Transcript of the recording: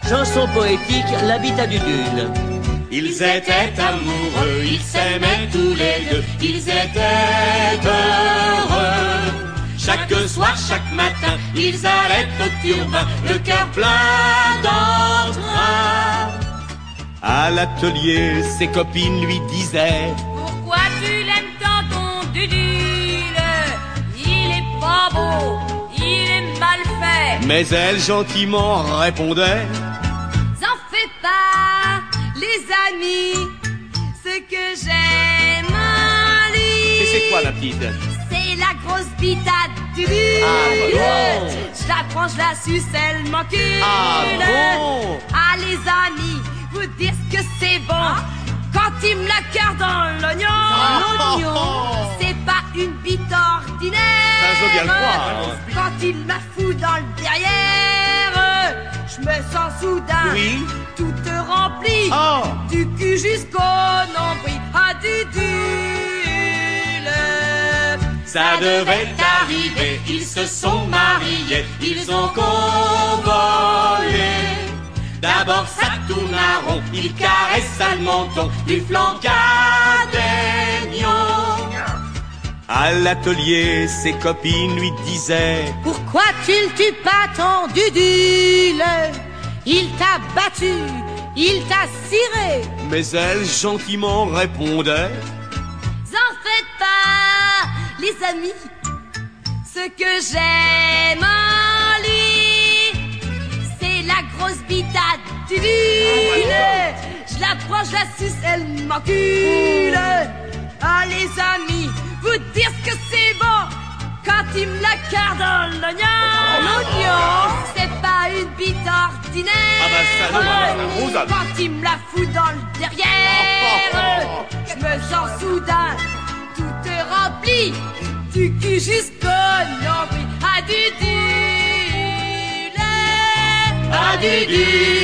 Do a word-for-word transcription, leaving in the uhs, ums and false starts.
Chanson poétique, l'habitat du Dune. Ils étaient amoureux, ils s'aimaient tous les deux, ils étaient heureux. Chaque soir, chaque matin, ils allaient au turbin, le cœur plein d'entrain. À l'atelier, ses copines lui disaient: pourquoi tu l'aimes tant ton Dudule? Il est pas beau, il est mal fait. Mais elle gentiment répondait: en fais pas, les amis, ce que j'aime en lui. Et c'est quoi la petite? C'est la grosse bite à Dudule. Ah bon? Je la prends, je la suce, elle m'encule. Ah bon? Ah les amis, vous dire ce que c'est bon quand il me la cœur dans l'oignon. Ah, L'oignon, oh, oh. c'est pas une bite ordinaire. Ça, je veux bien le croire, hein. Quand il la fout dans le derrière, je me sens soudain Oui. toute remplie, Oh. du cul jusqu'au nombril à Dudule. Ça devait arriver, ils se sont mariés, ils ont convolé. D'abord ça tourne à rond, il caressa le menton, lui flanqua des nions. À l'atelier, ses copines lui disaient: pourquoi tu le tues pas ton Dudule? Il t'a battu, il t'a ciré. Mais elle gentiment répondait: En faites pas, les amis, ce que j'aime en lui, c'est la grosse bite à Dudule. Je la prends, je la suce, elle m'encule. Ah les amis, vous dire ce que c'est bon quand il me la carre dans l'oignon. L'oignon, c'est pas une bite ordinaire. Ah bah ça, non, bah, bah, Rosanne. Quand il me la fout dans le derrière, je me sens soudain toute remplie, du cul jusqu'au nombril à Dudule. À Dudule.